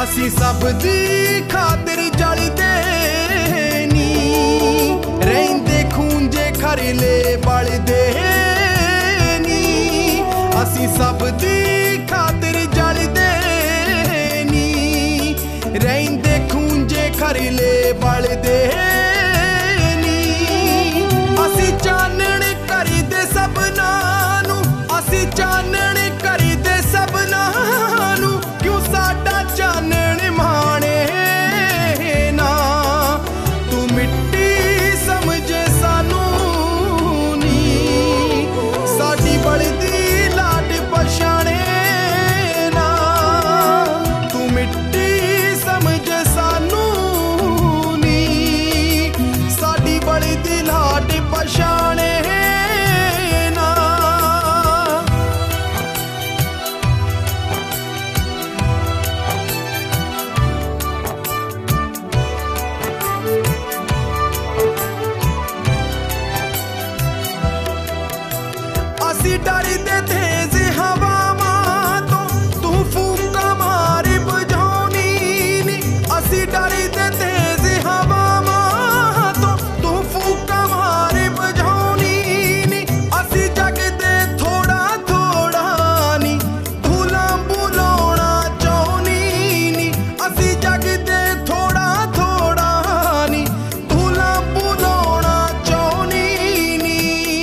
असी सब दी खातिर जलदे नी, रहिंदे खूंजे खरले बलदे नी। असी सब दी खातिर जलदे नी, रहिंदे खूंजे खरले बलदे नी। असी चानण करदे सबना नू, असी चानण करदे सबना नू, क्यों साडा चानण माणे ना। तू मिट्टी समझे सानू नी, साडी बलदी लाड पछाणे ना। तू मिट्टी समझे सानू नी, साडी बलदी लाड पछाणे ना। असी डरदे तेज हवावां तो, तू फूका मारी बुझाउणी नी। असी डरदे तेज हवावां तो, तू फूका मारी बुझाउणी नी। असी जगदे थोड़ा थोड़ा नी, धूलां बुलाउणा चाहुणी नी। असी जगदे थोड़ा थोड़ा नी, धूलां बुलाउणा चाहुणी नी।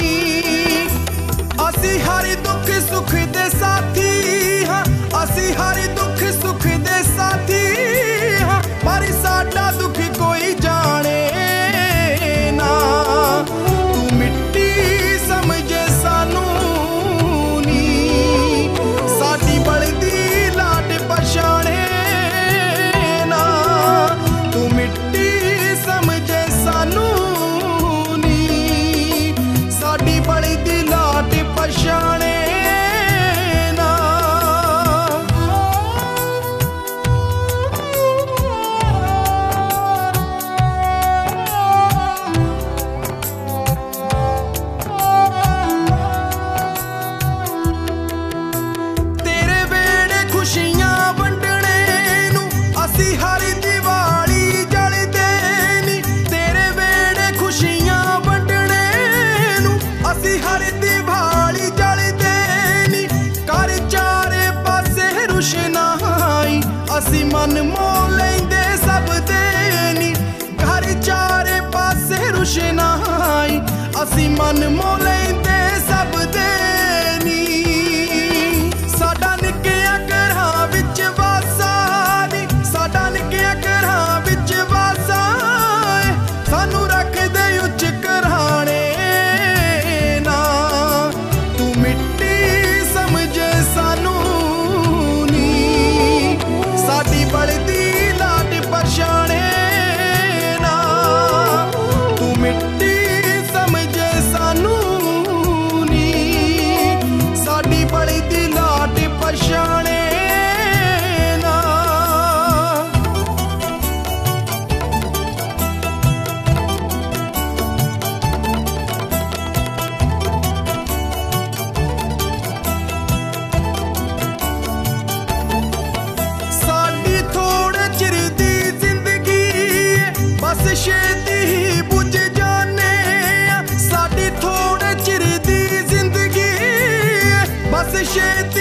असी हर दुख सुख दे साथी हाँ, असी हर दुख सुख दे साथी हाँ, पर साडा दुख कोई जाने ना। तू मिट्टी समझे सानू नी, साडी बलदी लाड पछाणे ना। तू मिट्टी समझे सानू नी, साडी बलदी लाड पछाणे ना। तेरे वेड़े खुशियां वंडणे नू, असी हर दिवाली जलदे नी। तेरे वेड़े खुशियां वंडणे नू, असी हर दिवाली जलदे नी। कर चारे पासे रुशनाई, असी मन मोह लैंदे सब दे नी। घर चारे पासे रुशनाई, असी मन मोह लैंदे सब दे नी। साडा निक्किया घरां विच वासा नी, साडा निक्किया घरां विच वासा ऐ, सानू रखदे उच्च घराणे ना। तू मिट्टी समझे सानू नी, साडी बलदी लाड पछाणे ना। तू मिट्टी समझे सानू नी, साडी बलदी लाड पछाणे ना। साडी थोड़े चिर दी जिंदगी बस छेती ही बुझ जाने। साडी थोड़े चिर दी जिंदगी बस छेती